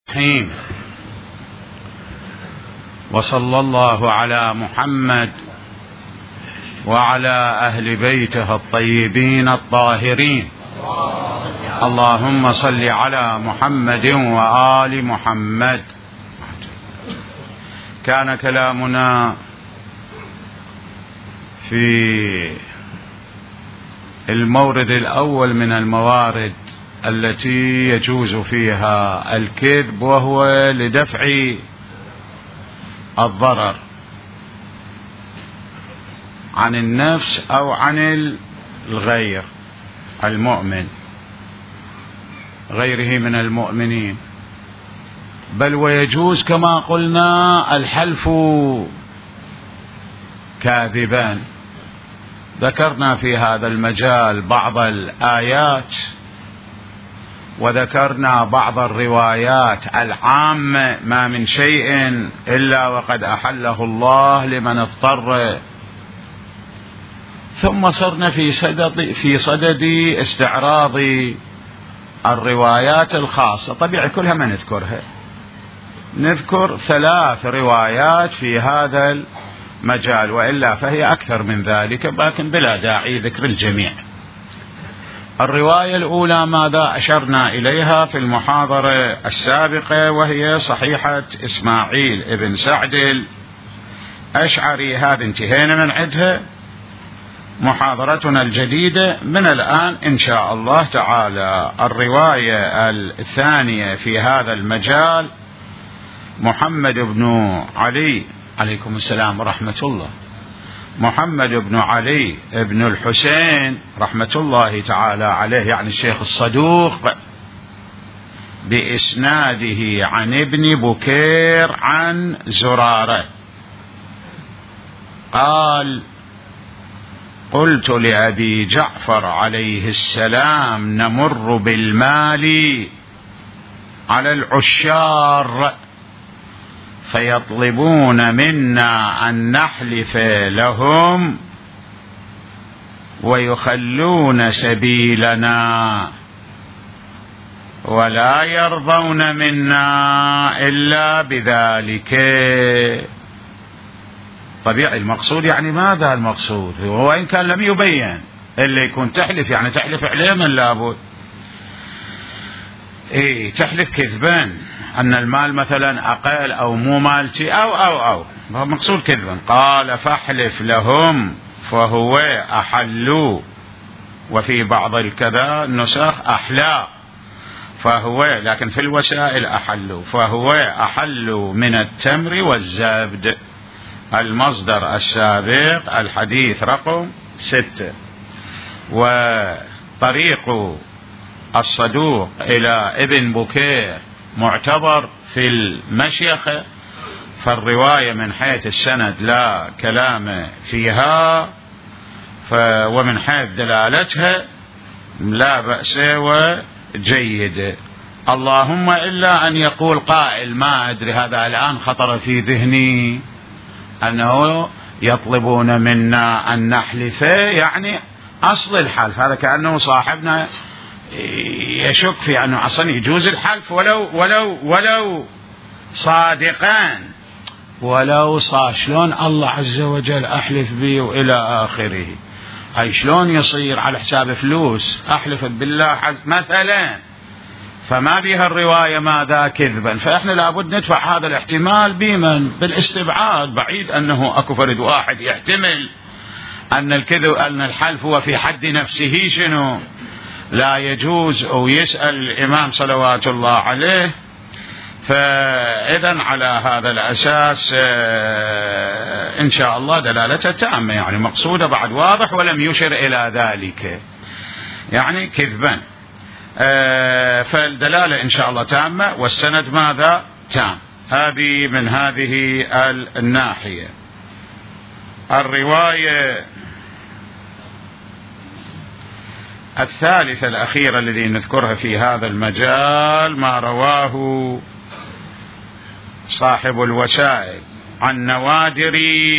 الرحيم. وصلى الله على محمد وعلى أهل بيته الطيبين الطاهرين. اللهم صل على محمد وآل محمد. كان كلامنا في المورد الأول من الموارد التي يجوز فيها الكذب، وهو لدفع الضرر عن النفس أو عن الغير المؤمن غيره من المؤمنين. بل ويجوز كما قلنا الحلف كاذبا. ذكرنا في هذا المجال بعض الآيات وذكرنا بعض الروايات العامة: ما من شيء إلا وقد أحله الله لمن اضطر. ثم صرنا في صدد استعراض الروايات الخاصة. طبيعي كلها ما نذكرها، نذكر 3 روايات في هذا المجال، وإلا فهي أكثر من ذلك، لكن بلا داعي ذكر الجميع. الرواية الأولى ماذا أشرنا إليها في المحاضرة السابقة، وهي صحيحة إسماعيل ابن سعد الأشعري. هذا انتهينا من عدها. محاضرتنا الجديدة من الآن إن شاء الله تعالى الرواية الثانية في هذا المجال: محمد بن علي، عليكم السلام ورحمة الله، محمد بن علي بن الحسين رحمة الله تعالى عليه، يعني الشيخ الصدوق، بإسناده عن ابن بكير عن زرارة قال: قلت لأبي جعفر عليه السلام: نمر بالمال على العشار فيطلبون منا أن نحلف لهم ويخلون سبيلنا ولا يرضون منا إلا بذلك. طبيعي المقصود، يعني ماذا المقصود؟ وإن كان لم يبين، اللي يكون تحلف يعني تحلف عليه من لابد تحلف كذبا أن المال مثلا أقل أو مو مالتي أو مقصود كذبا. قال: فاحلف لهم فهو أحلوا، وفي بعض الكذا النسخ أحلى، فهو، لكن في الوسائل أحلوا، فهو أحلوا من التمر والزبد. المصدر السابق الحديث رقم 6. وطريق الصدوق إلى ابن بكير معتبر في المشيخة، فالرواية من حيث السند لا كلام فيها، ومن حيث دلالتها لا بأس وجيد. اللهم إلا أن يقول قائل: ما أدري، هذا الآن خطر في ذهني أنه يطلبون منا أن نحلف، يعني أصل الحلف. هذا كأنه صاحبنا يشك في أنه أصلا يجوز الحلف ولو صادقان، ولو شلون الله عز وجل أحلف بي وإلى آخره. أي شلون يصير على حساب فلوس أحلف بالله مثلا، فما بها الرواية ماذا كذبا. فإحنا لابد ندفع هذا الاحتمال بمن؟ بالاستبعاد. بعيد أنه أكو فرد واحد يحتمل أن الكذب، أن الحلف هو في حد نفسه شنو لا يجوز، أو يسأل الإمام صلوات الله عليه. فإذن على هذا الأساس إن شاء الله دلالته تامة، يعني مقصودة بعد واضح ولم يشر إلى ذلك، يعني كذبا. فالدلالة إن شاء الله تامة، والسند ماذا؟ تام. هذه من هذه الناحية. الرواية الثالثة الأخيرة الذي نذكرها في هذا المجال ما رواه صاحب الوسائل عن نوادر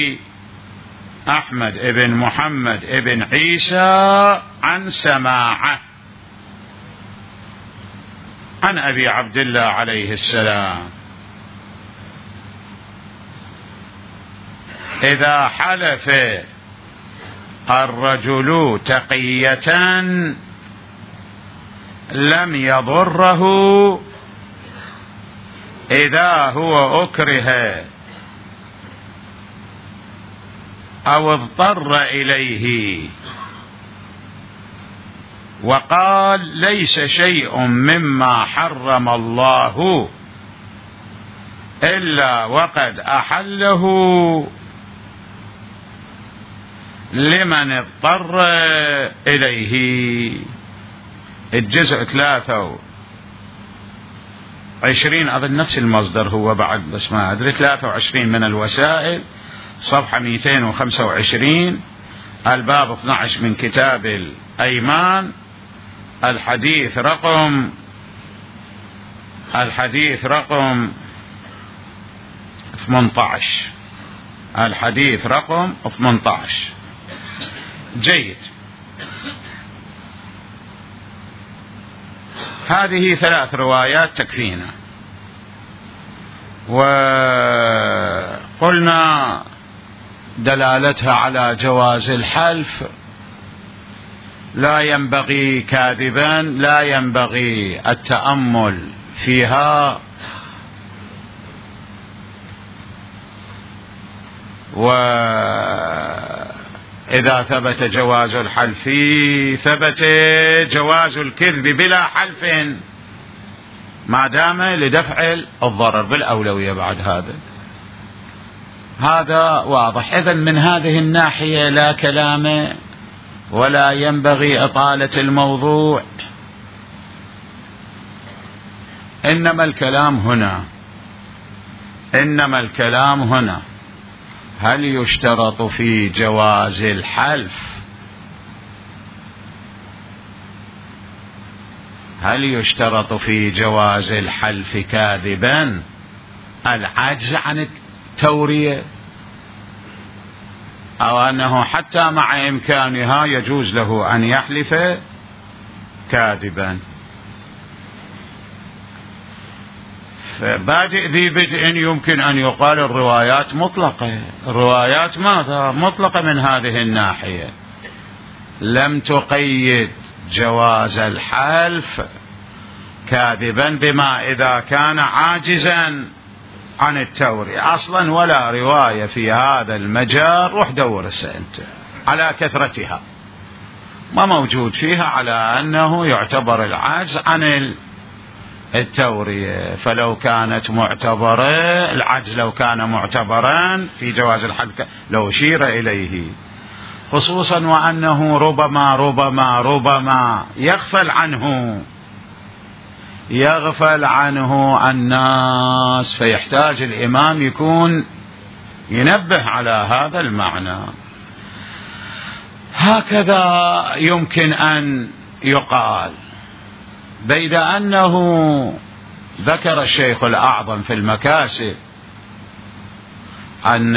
أحمد ابن محمد ابن عيسى عن سماعة عن أبي عبد الله عليه السلام: إذا حلف الرجل تقية لم يضره إذا هو أكره أو اضطر إليه وقال ليس شيء مما حرم الله إلا وقد أحله لمن اضطر إليه. الجزء 23 أظن نفس المصدر هو بعد، بس ما أدري، 23 من الوسائل، صفحة 225، الباب 12 من كتاب الأيمان، الحديث رقم 18. الحديث رقم 18. جيد. هذه 3 روايات تكفينا. وقلنا دلالتها على جواز الحلف، لا ينبغي كاذبا، لا ينبغي التأمل فيها، وإذا ثبت جواز الحلف ثبت جواز الكذب بلا حلف، ما دام لدفع الضرر بالأولوية. بعد هذا واضح. إذن من هذه الناحية لا كلام ولا ينبغي إطالة الموضوع، إنما الكلام هنا هل يشترط في جواز الحلف، هل يشترط في جواز الحلف كاذبا العجز عن التورية، أو أنه حتى مع إمكانها يجوز له أن يحلف كاذبا؟ فبادئ ذي بدء يمكن أن يقال الروايات مطلقة. الروايات ماذا؟ مطلقة من هذه الناحية، لم تقيد جواز الحلف كاذبا بما إذا كان عاجزا عن التورية أصلا، ولا رواية في هذا المجال. روح دور أنت على كثرتها، ما موجود فيها على أنه يعتبر العجز عن التورية. فلو كانت معتبرة العجز، لو كان معتبرا في جواز الحلف لو أشير إليه، خصوصا وأنه ربما يغفل عنه الناس، فيحتاج الإمام يكون ينبه على هذا المعنى. هكذا يمكن أن يقال. بيد أنه ذكر الشيخ الأعظم في المكاسب أن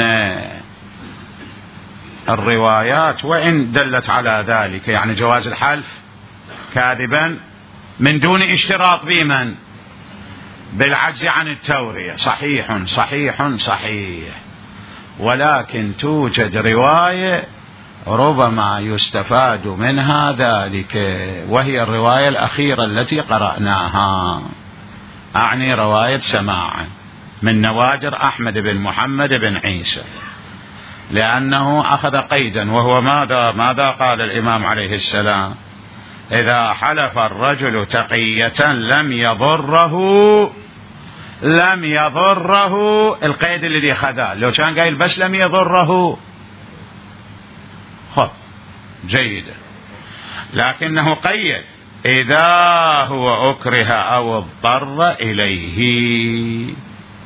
الروايات وإن دلت على ذلك، يعني جواز الحلف كاذبا من دون اشتراط بمن بالعجز عن التورية، صحيح، ولكن توجد رواية ربما يستفاد منها ذلك، وهي الرواية الأخيرة التي قرأناها، أعني رواية سماع من نوادر أحمد بن محمد بن عيسى، لأنه أخذ قيدا، وهو ماذا قال الإمام عليه السلام؟ إذا حلف الرجل تقية لم يضره القيد الذي خذاه. لو كان قايل بس لم يضره خب جيدا، لكنه قيد إذا هو أكره أو اضطر إليه.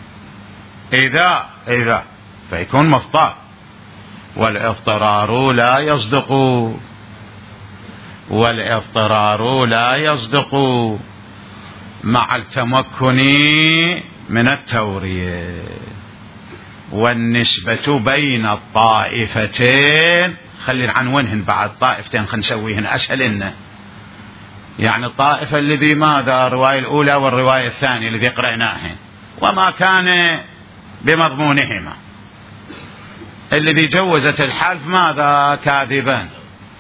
إذا فيكون مضطر، والاضطرار لا يصدق مع التمكن من التورية. والنسبة بين الطائفتين، خلي نعنونهن بعد طائفتين، خلينا نسويهن أسهل لنا. يعني الطائفة الذي ماذا الرواية الأولى والرواية الثانية الذي قرأناها وما كان بمضمونهما، الذي جوزت الحلف ماذا كاذبا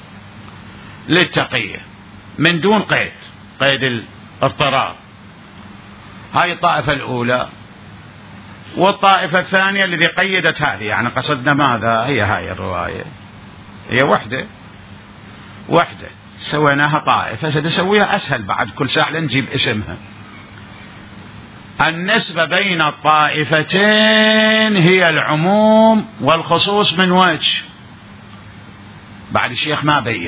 للتقية من دون قيد الاضطرار. هاي الطائفة الأولى. والطائفة الثانية الذي قيدت هذه، يعني قصدنا ماذا هي هاي الرواية، هي وحدة سويناها طائفة، سنسويها أسهل بعد كل ساعة نجيب اسمها. النسبة بين الطائفتين هي العموم والخصوص من وجه. بعد الشيخ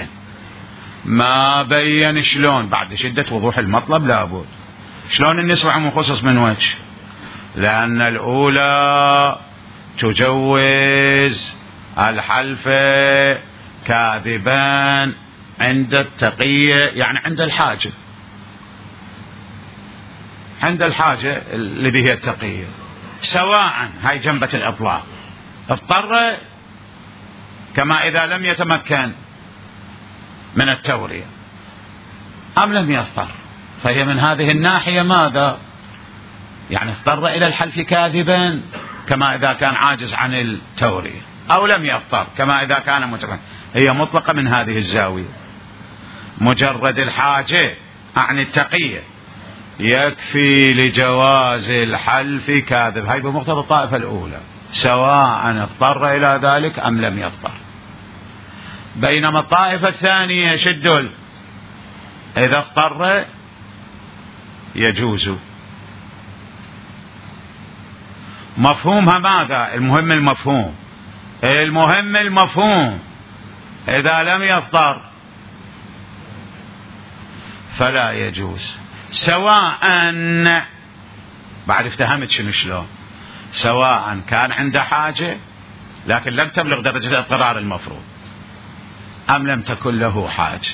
ما بين شلون بعد شدة وضوح المطلب لابد شلون النسبة عموم خصوص من وجه، لأن الأولى تجوز الحلف كاذبان عند التقية، يعني عند الحاجة اللي هي التقية، سواء هاي جنبة الإطلاق اضطر كما إذا لم يتمكن من التورية أم لم يضطر، فهي من هذه الناحية ماذا يعني اضطر إلى الحلف كاذبا كما إذا كان عاجز عن التورية، أو لم يضطر كما إذا كان متمكن. هي مطلقة من هذه الزاوية. مجرد الحاجة عن التقية يكفي لجواز الحلف كاذب، هاي بمقتضى الطائفة الأولى، سواء اضطر إلى ذلك أم لم يضطر. بينما الطائفة الثانية شدل إذا اضطر يجوز. مفهومها ماذا؟ المهم المفهوم إذا لم يضطر فلا يجوز، سواء بعد افتهمت شلون، سواء كان عنده حاجة لكن لم تبلغ درجة الاضطرار المفروض أم لم تكن له حاجة.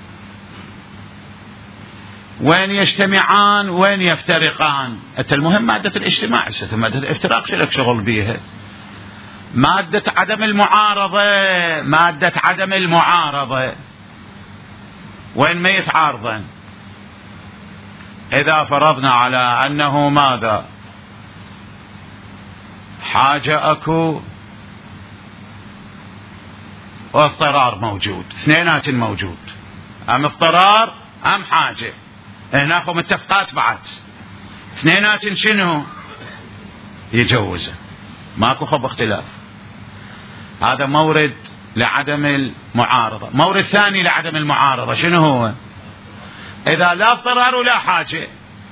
وين يجتمعان وين يفترقان؟ المهم مادة الاجتماع، مادة الافتراق شو لك شغل بيها؟ مادة عدم المعارضة وين ما يتعارضن. إذا فرضنا على أنه ماذا حاجة أكو واضطرار موجود، اثنينات موجود، أم اضطرار أم حاجة، هناك متفقات بعد اثنينات شنو يجوز، ماكو خب اختلاف. هذا مورد لعدم المعارضة. مورد ثاني لعدم المعارضة شنو هو؟ إذا لا اضطرار ولا حاجة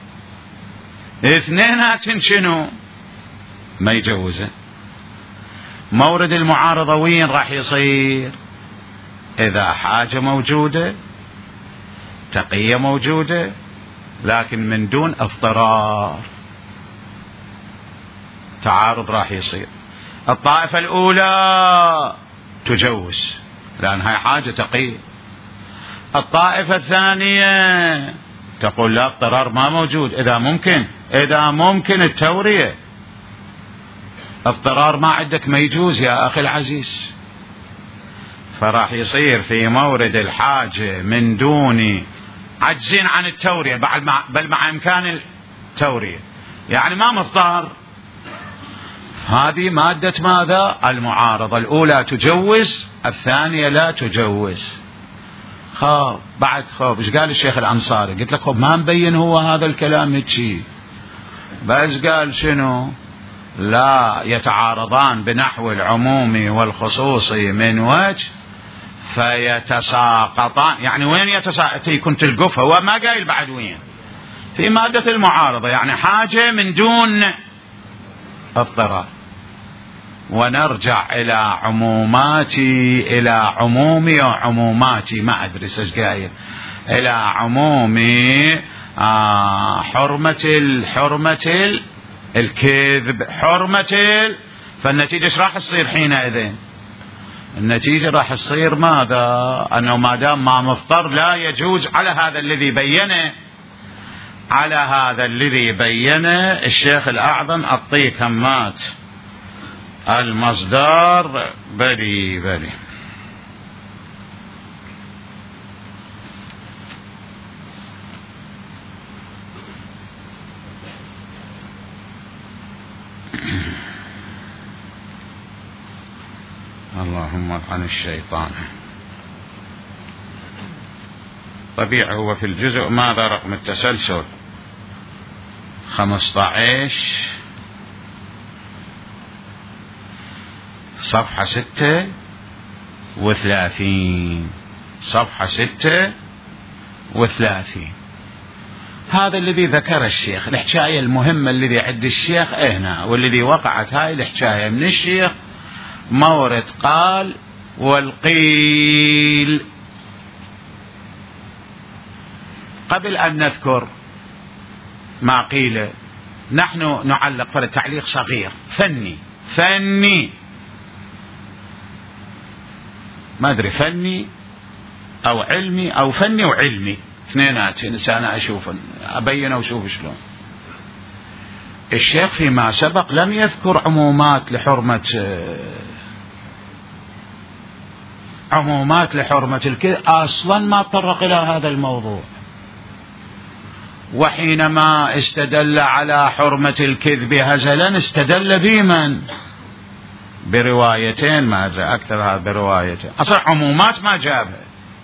اثنينات شنو ما يجوزه. مورد المعارضة وين راح يصير؟ إذا حاجة موجودة، تقية موجودة، لكن من دون اضطرار، تعارض راح يصير. الطائفة الأولى تجوز لأن هاي حاجة تقية. الطائفة الثانية تقول لا اضطرار ما موجود، إذا ممكن التورية، اضطرار ما عندك ما يجوز يا أخي العزيز. فراح يصير في مورد الحاجة من دون عجزين عن التورية بل مع إمكان التورية، يعني ما مضطر. هذه مادة ماذا؟ المعارضة. الأولى تجوز، الثانية لا تجوز. بعد ايش قال الشيخ الأنصاري؟ قلت لك ما مبين هو هذا الكلام هيك، بس قال شنو؟ لا يتعارضان بنحو العموم والخصوص من وجه فيتساقطان. يعني وين يتساقط؟ كنت القف هو ما قايل بعد وين في مادة المعارضة، يعني حاجة من دون اضطرار. ونرجع إلى عمومي وعموماتي، ما أدري ايش قايل، إلى عمومي حرمة الكذب، فالنتيجة ايش راح تصير حينئذ؟ النتيجة راح تصير ماذا؟ أنه ما دام ما مضطر لا يجوز على هذا الذي بينه الشيخ الأعظم. أعطيك همات المصدر بلي اللهم العن الشيطان. طبيعي هو في الجزء ماذا رقم التسلسل 15 صفحة 36 صفحة 36. هذا الذي ذكر الشيخ، الحكاية المهمة الذي عند الشيخ هنا، والذي وقعت هاي الحكاية من الشيخ مورد قال والقيل. قبل أن نذكر ما قيل نحن نعلق في التعليق صغير فني ما أدري فني أو علمي أو فني وعلمي اثنينات، أنا أشوف أبين وشوف شلون. الشيخ فيما سبق لم يذكر عمومات لحرمة الكذب، أصلا ما تطرق إلى هذا الموضوع. وحينما استدل على حرمة الكذب هزلا استدل بمن؟ بروايتين، ما أدري أكثرها بروايتين، أصلا عمومات ما جابها.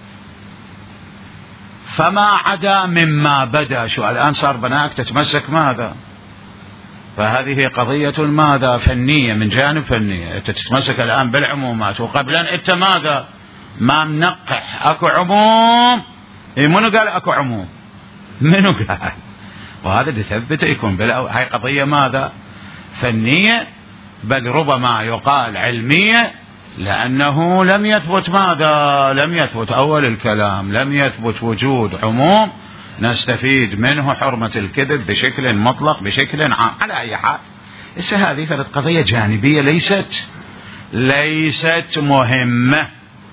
فما عدا مما بدا، شو الآن صار بناك تتمسك ماذا؟ فهذه قضية ماذا؟ فنية، من جانب فنية. أنت تتمسك الآن بالعمومات، وقبلا أنت ماذا؟ ما منقح أكو عموم. منو قال أكو عموم؟ منو قال؟ وهذا تثبت يكون هاي قضية ماذا؟ فنية، بل ربما يقال علمية، لأنه لم يثبت ماذا؟ لم يثبت أول الكلام، لم يثبت وجود عموم نستفيد منه حرمة الكذب بشكل مطلق بشكل عام. على أي حال هذه ثلاث قضية جانبية ليست مهمة.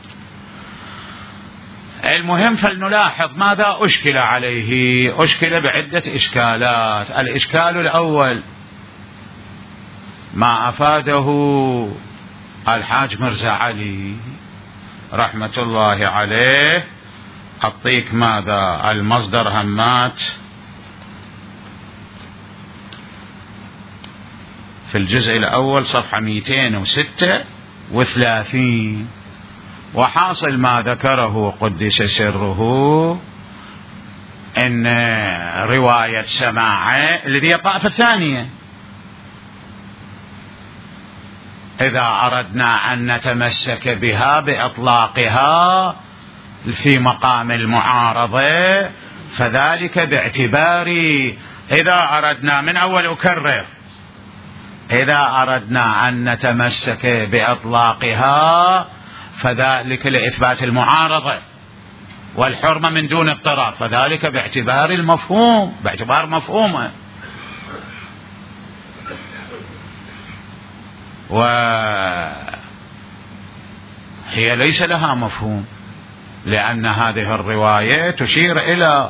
المهم فلنلاحظ ماذا أشكل عليه. أشكل بعدة إشكالات. الإشكال الأول ما أفاده الحاج مرزا علي رحمة الله عليه. أعطيك ماذا المصدر همات في الجزء الأول صفحة 236. وحاصل ما ذكره قدس سره إن رواية سماعه الذي هي الطائفة الثانية، إذا أردنا أن نتمسك بها بإطلاقها في مقام المعارضة فذلك باعتبار إذا أردنا من أول أكرر إذا أردنا أن نتمسك بإطلاقها فذلك لإثبات المعارضة والحرمة من دون اضطرار، فذلك باعتبار المفهوم، باعتبار مفهومه. وهي ليس لها مفهوم، لأن هذه الرواية تشير إلى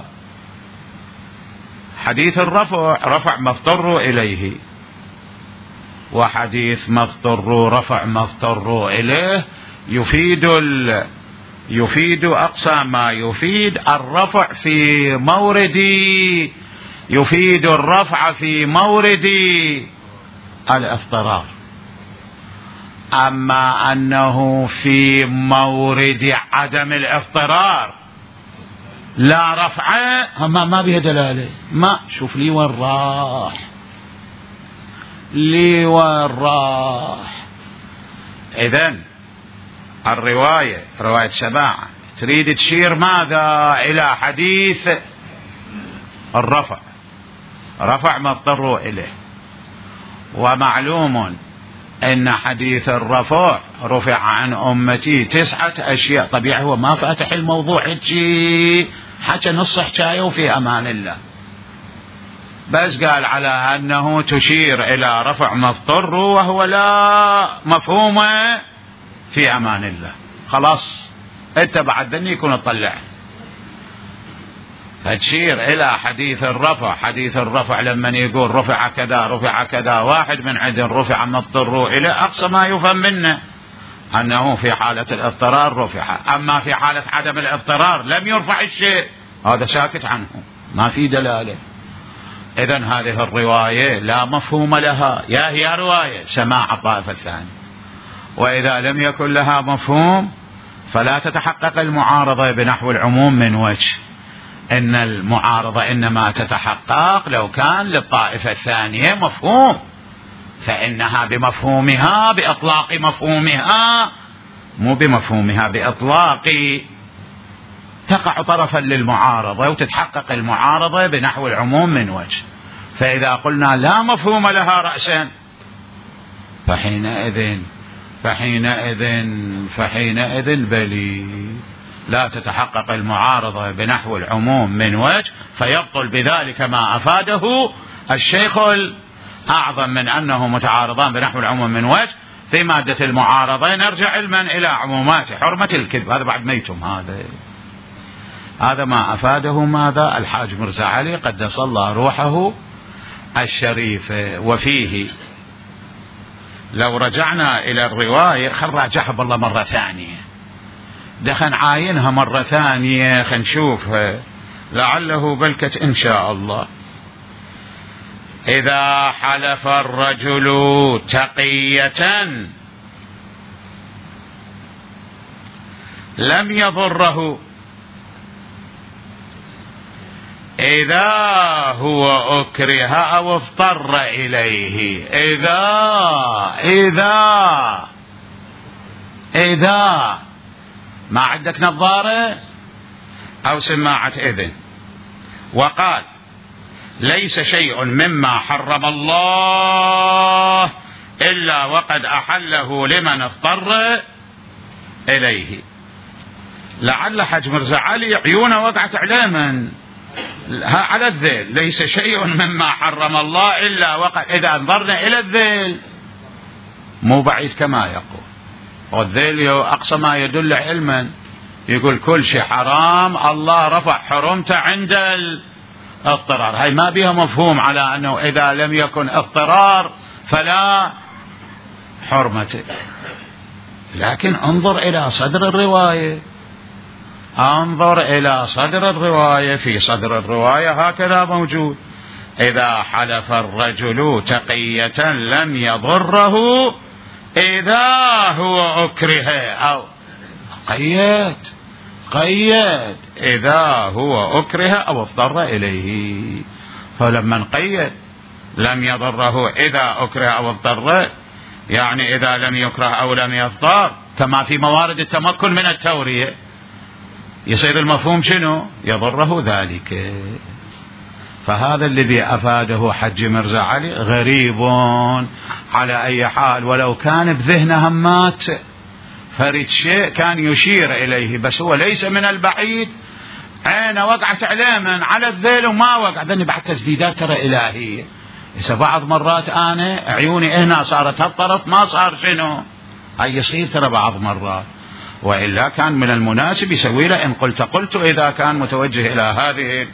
حديث الرفع، رفع ما اضطروا إليه، وحديث ما اضطروا رفع ما اضطروا إليه يفيد أقصى ما يفيد الرفع في مورد، يفيد الرفع في مورد الاضطرار. أما أنه في مورد عدم الاضطرار لا رفع ما به دلالة. ما شوف لي وين راح. إذن الرواية رواية سماع تريد تشير ماذا؟ إلى حديث الرفع، رفع ما اضطروا إليه. ومعلوم إن حديث الرفع رفع عن أمتي 9 أشياء. طبيعي هو ما فاتح الموضوع حتى نص حكاية وفي أمان الله، بس قال على أنه تشير إلى رفع ما اضطروا وهو لا مفهوم في أمان الله. خلاص أنت بعد ذني يكون تطلع فتشير إلى حديث الرفع. حديث الرفع لما يقول رفع كذا واحد من عدن رفع ما اضطروا إلى أقصى ما يفهم منه أنه في حالة الاضطرار رفع. أما في حالة عدم الاضطرار لم يرفع الشيء، هذا ساكت عنه ما في دلالة. إذن هذه الرواية لا مفهوم لها، يا هي رواية سماع الطائفة الثانية، وإذا لم يكن لها مفهوم فلا تتحقق المعارضة بنحو العموم من وجه. إن المعارضة إنما تتحقق لو كان للطائفة الثانية مفهوم، فإنها بمفهومها بإطلاق مفهومها، مو بمفهومها بإطلاق، تقع طرفا للمعارضة وتتحقق المعارضة بنحو العموم من وجه. فإذا قلنا لا مفهوم لها رأسا فحينئذ بلي لا تتحقق المعارضة بنحو العموم من وجه، فيبطل بذلك ما أفاده الشيخ الأعظم من أنه متعارضان بنحو العموم من وجه. في مادة المعارضة نرجع علما إلى عمومات حرمة الكذب، هذا بعد ميتم، هذا ما أفاده ماذا الحاج مرزا علي قدس الله روحه الشريفة. وفيه لو رجعنا إلى الرواية، خراجعها بالله مرة ثانية، دخن عاينها مرة ثانية، خنشوفها لعله بلكت إن شاء الله. إذا حلف الرجل تقية لم يضره إذا هو أكره أو اضطر إليه. إذا ما عندك نظارة أو سماعة إذن، وقال ليس شيء مما حرم الله إلا وقد أحله لمن اضطر إليه. لعل حج مرزا علي عيونه وقعت عليما على الذيل، ليس شيء مما حرم الله إلا وقد، إذا انظرنا إلى الذيل مو بعيد كما يقول، والذيل أقصى ما يدل علما يقول كل شيء حرام الله رفع حرمته عند الاضطرار، هاي ما بها مفهوم على أنه إذا لم يكن اضطرار فلا حرمته. لكن انظر إلى صدر الرواية، في صدر الرواية هكذا موجود: إذا حلف الرجل تقية لم يضره إذا هو أكره أو قيد إذا هو أكره أو اضطر إليه. فلما نقيد لم يضره إذا أكره أو اضطر، يعني إذا لم يكره أو لم يضطر، كما في موارد التمكن من التورية، يصير المفهوم شنو؟ يضره ذلك. فهذا الذي أفاده حج مرزا علي غريب على أي حال، ولو كان بذهنه همات فريد شيء كان يشير إليه، بس هو ليس من البعيد عين وقعت عليما على الذيل وما وقع، ذني بعد تسديدات ترى إلهية. إذا بعض مرات أنا عيوني هنا صارت هالطرف ما صار شنو، هاي يصير ترى بعض مرات، وإلا كان من المناسب يسوي له إن قلت إذا كان متوجه إلى هذه.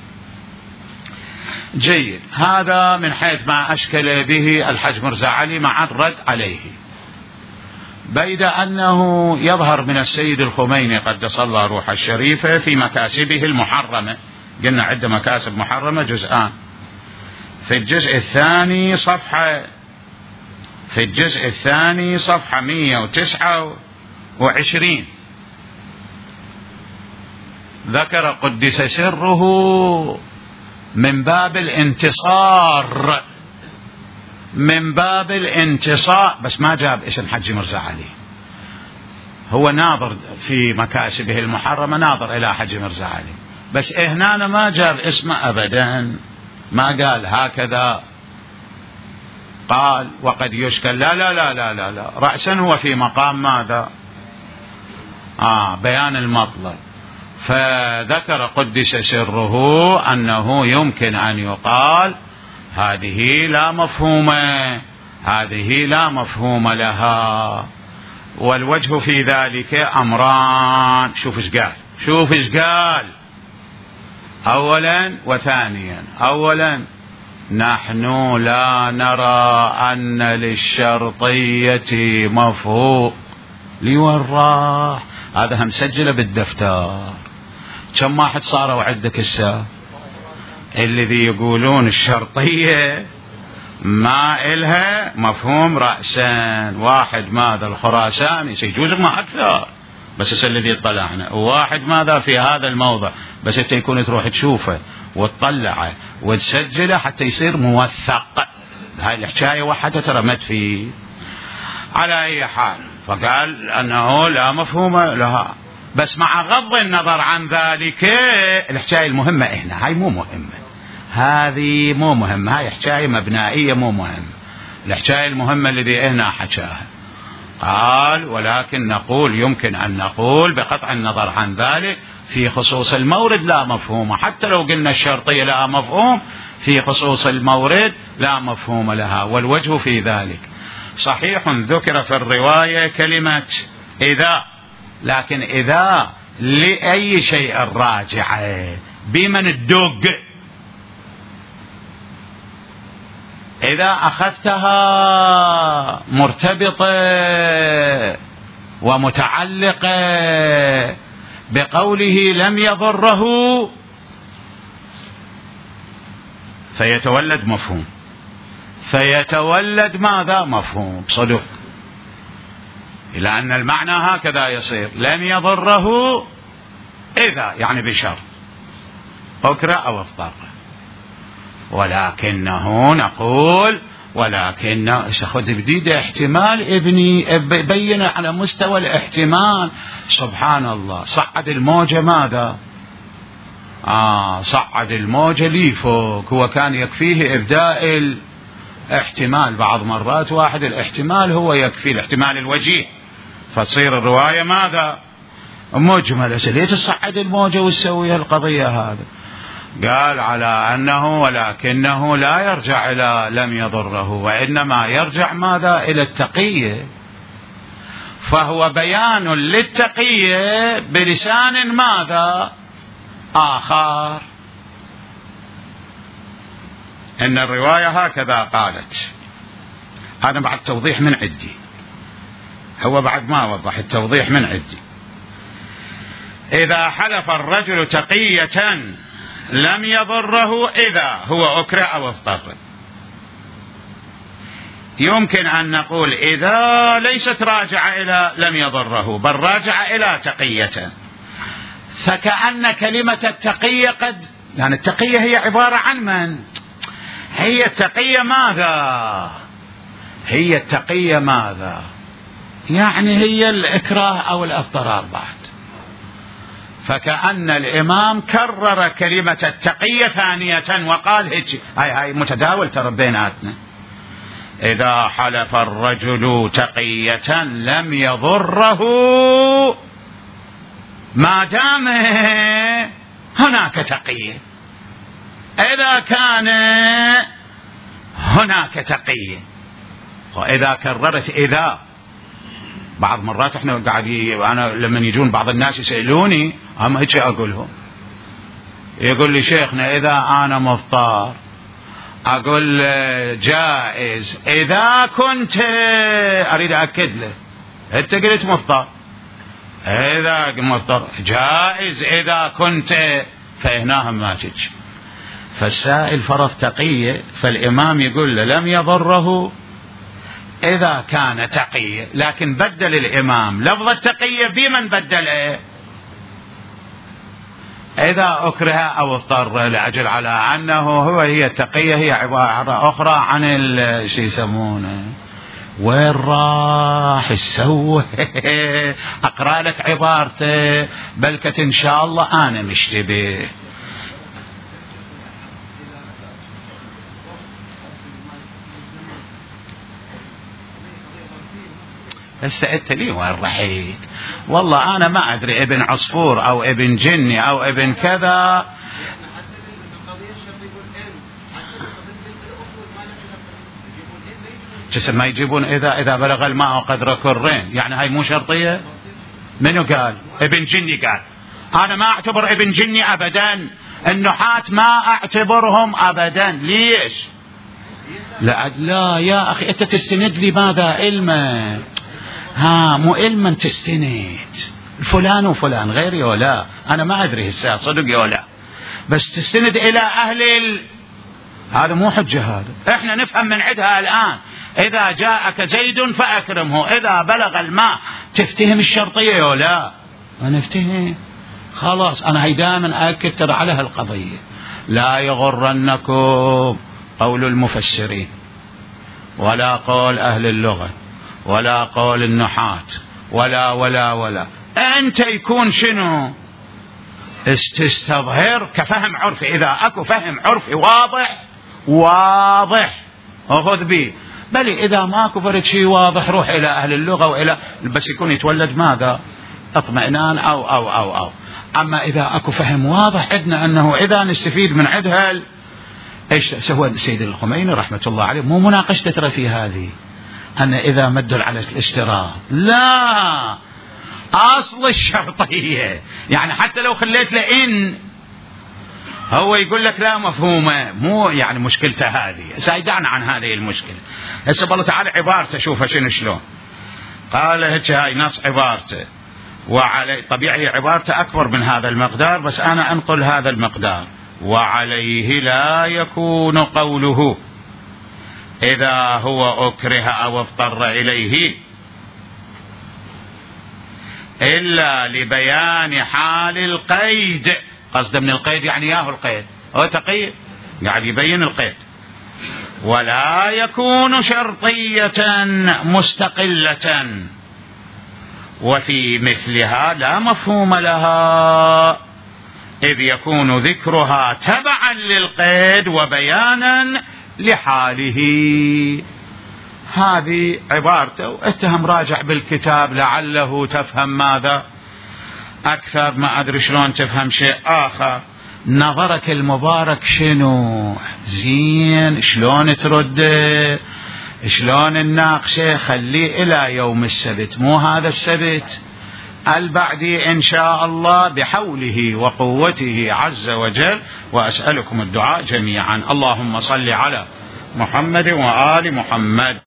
جيد، هذا من حيث ما أشكل به الحج مرزا علي مع الرد عليه. بيد أنه يظهر من السيد الخميني قدس الله روح الشريفة في مكاسبه المحرمة، قلنا عدة مكاسب محرمة جزءان، في الجزء الثاني صفحة 129 ذكر قدس سره من باب الانتصار، بس ما جاب اسم حج مرزا علي، هو ناظر في مكاسبه المحرمة، ناظر إلى حج مرزا علي، بس هنا ما جاب اسمه أبدا، ما قال هكذا، قال وقد يشكل لا لا لا لا لا, لا. رأسا هو في مقام ماذا؟ بيان المطلب. فذكر قدس سره أنه يمكن أن يقال هذه لا مفهوم لها، والوجه في ذلك أمران. شوف ايش قال أولا وثانيا. أولا نحن لا نرى أن للشرطية مفهوم ليوراح، هذا هم سجله بالدفتر. كم واحد صاروا عندك الساعة؟ الذي يقولون الشرطية ما إلها مفهوم رأسا، واحد ماذا الخراساني سيجوز ما أكثر، بس الذي اطلعنا وواحد ماذا في هذا الموضع، بس انت يكون تروح تشوفه وتطلعه وتسجله حتى يصير موثق. هاي الحكاية وحدة ترى ما تفيد. على أي حال فقال أنه لا مفهوم لها، بس مع غض النظر عن ذلك الحكاية المهمة هنا هاي مو مهمة، هذه مو مهمة، هاي حكاية مبنائية مو مهمة. الحكاية المهمة الذي هنا حكاها قال ولكن نقول يمكن أن نقول بقطع النظر عن ذلك في خصوص المورد لا مفهوم، حتى لو قلنا الشرطية لا مفهوم في خصوص المورد لا مفهوم لها. والوجه في ذلك صحيح ذكر في الرواية كلمة إذا، لكن إذا لأي شيء راجعة بمن الدق، إذا أخذتها مرتبطة ومتعلقة بقوله لم يضره فيتولد مفهوم، فيتولد ماذا؟ مفهوم صدق، إلى أن المعنى هكذا يصير لم يضره إذا يعني بشرط أكره أو اضطر. ولكنه نقول ولكن خذ بديدة احتمال ابني بين على مستوى الاحتمال. سبحان الله صعد الموجة ماذا؟ صعد الموجة لي فوق، هو كان يكفيه إبداء الاحتمال، بعض مرات واحد الاحتمال هو يكفي الاحتمال الوجيه، فتصير الرواية ماذا؟ مجملة. ليش تصعد الموجة وتسوي القضية هذا؟ قال على أنه ولكنه لا يرجع إلى لم يضره، وإنما يرجع ماذا؟ إلى التقية، فهو بيان للتقية بلسان ماذا؟ آخر. إن الرواية هكذا قالت، هذا بعد توضيح من عندي، هو بعد ما وضح التوضيح من عندي. إذا حلف الرجل تقية لم يضره إذا هو أكره أو اضطر، يمكن أن نقول إذا ليست راجعة إلى لم يضره بل راجعة إلى تقية، فكأن كلمة التقية قد يعني التقية هي عبارة عن من؟ هي التقية ماذا؟ هي التقية ماذا؟ يعني هي الإكراه أو الإضطرار بعد. فكأن الإمام كرر كلمة التقية ثانية وقال هيك، هاي متداول ترى بيناتنا. إذا حلف الرجل تقية لم يضره ما دام هناك تقية، إذا كان هناك تقية. وإذا كررت إذا، بعض مرات احنا أنا لما يجون بعض الناس يسألوني هم هيك أقولهم، يقول لي شيخنا إذا أنا مضطر، أقول جائز إذا كنت، أريد أكد له أنت قلت مضطر، إذا مضطر جائز إذا كنت، فهناهم ما تجي. فالسائل فرض تقية، فالإمام يقول له لم يضره إذا كان تقية، لكن بدل الإمام لفظ التقية بمن بدله؟ إذا أكره أو اضطر، لأجل على أنه هي التقية هي عبارة أخرى عن شو يسمونه، وين راح يسوي أقرأ لك عبارته بلكة إن شاء الله أنا مشتبه. هسه انت لي وين رحيت؟ والله انا ما ادري ابن عصفور او ابن جني او ابن كذا. جسم ما يجيبون اذا بلغ الماء قدر كرين، يعني هاي مو شرطية؟ منو قال؟ ابن جني قال. انا ما اعتبر ابن جني ابدا، النحاة ما اعتبرهم ابدا. ليش؟ لا يا اخي انت تستند لي ماذا؟ علما مو علما تستند فلان وفلان غيري ولا، انا ما ادري هسه صدق ولا. بس تستند إلى هذا مو حجة. هذا احنا نفهم من عندها الآن. إذا جاءك زيد فأكرمه، إذا بلغ الماء تفتهم الشرطية ولا؟ أنا افتهم خلاص. أنا هي دائما أكد ترى على هالقضية، لا يغرنكم قول المفسرين ولا قول أهل اللغة ولا قول النحاة ولا أنت يكون شنو تستظهر كفهم عرفي. إذا أكو فهم عرفي واضح أخذ به، بل إذا ماكو فرد شيء واضح روح إلى أهل اللغة وإلى بس يكون يتولد ماذا؟ اطمئنان أو. أما إذا أكو فهم واضح عندنا أنه إذا نستفيد من عدها إيش سوى سيد الخميني رحمة الله عليه؟ مو مناقشة ترى في هذه أن إذا مدل على الاشتراط، لا أصل الشرطية. يعني حتى لو خليت له إن هو يقول لك لا مفهومة، مو يعني مشكلته هذه. سيدعنا عن هذه المشكلة. هسه الله تعالى عبارته شوفها شلون قال هيك، هاي نص عبارته وعلي طبيعي عبارته أكبر من هذا المقدار، بس أنا أنقل هذا المقدار. وعليه لا يكون قوله إذا هو أكره أو اضطر إليه إلا لبيان حال القيد. قصد من القيد يعني ياهو القيد، هو تقيد قاعد يبين القيد. ولا يكون شرطية مستقلة، وفي مثلها لا مفهوم لها، إذ يكون ذكرها تبعا للقيد وبيانا لحاله. هذه عبارته، اتهم راجع بالكتاب لعله تفهم ماذا أكثر، ما أدري شلون تفهم شيء آخر. نظرك المبارك شنو زين، شلون ترد، شلون الناقشة، خليه إلى يوم السبت، مو هذا السبت البعدي إن شاء الله بحوله وقوته عز وجل. وأسألكم الدعاء جميعا. اللهم صل على محمد وآل محمد.